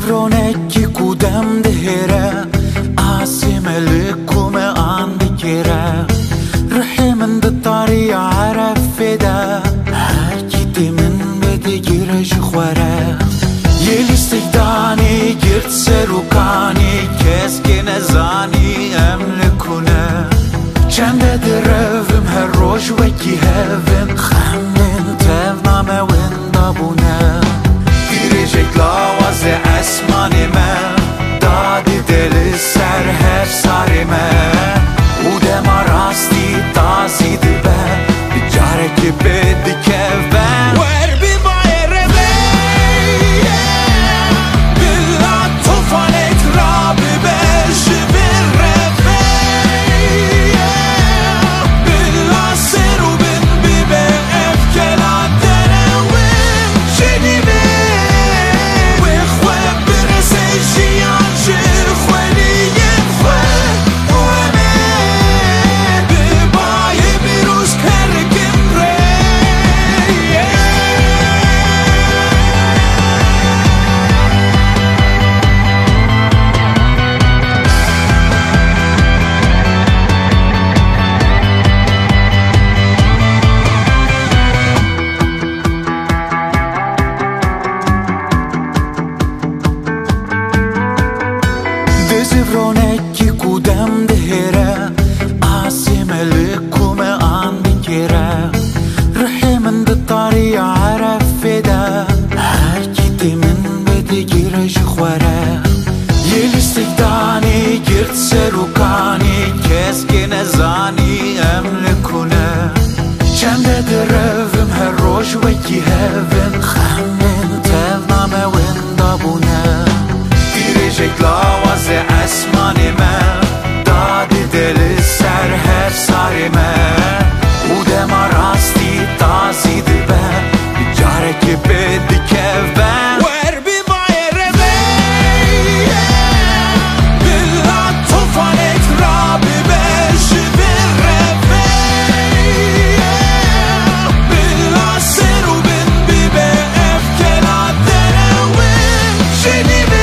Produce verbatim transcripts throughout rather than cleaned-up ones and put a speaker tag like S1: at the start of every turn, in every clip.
S1: Dezivroneki kudem dehere Asimeli kume andikere Ruhi min dtari عرفده هرکی من بده گیرش خوره یه لیستگدانی گرد سروکانی کس که نزانی امل کنه چنده درفم هر روش وکی هفن خمین تفنامه وندابونه دیرجک لاواز اسمانی من دادی دل سر هر ساری من بوده ما راستی تازی دبه بیچاره که بدی که ون ور بی بایر بی بلا توفانت را ببرش برفه بلا سرو بن بی به افکلا دنوین شنیبه و خواه برسه شیان شر خونیم خواه Dezivroneki kudem dehere Asimeli kume andikere Ruhi min dtari عرفده هرکی من بده گیرش خوره یه لیستگدانی گرد سروکانی کس که نزانی امل کنه چنده درفم هر روش وکی هفن خمین تفنامه وندابونه دیرجک لاواز اسمانی من دادی دل سر هر ساری من بوده ما راستی تازی دبه بیچاره که بدی که ون ور بی بایر بی بلا توفانت را ببرش برفه بلا سرو بن بی به افکلا دنوین شنیبه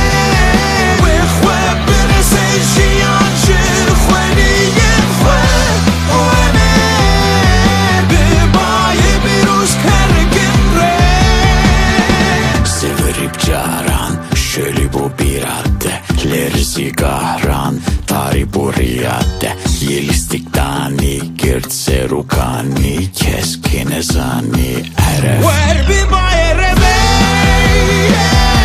S1: لرزی قهران تاری بوریاده یه لیستگدانی گرد سروکانی کس که نزانی عرف ور بی بایر بی